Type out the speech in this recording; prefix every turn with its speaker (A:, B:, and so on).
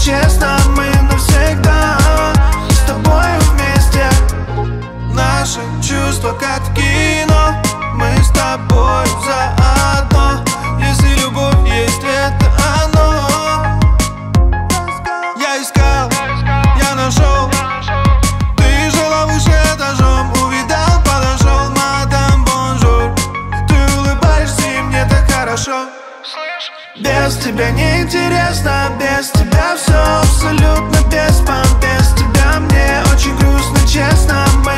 A: честно, мы навсегда с тобой вместе. Наши чувства как в кино, мы с тобой заодно. Если любовь есть, это оно. Я искал, я нашел. Ты жила выше этажом, увидал, подошел, мадам, бонжур. Ты улыбаешься, и мне так хорошо. Без тебя неинтересно, без тебя все абсолютно без пам. Без тебя мне очень грустно, честно. Мы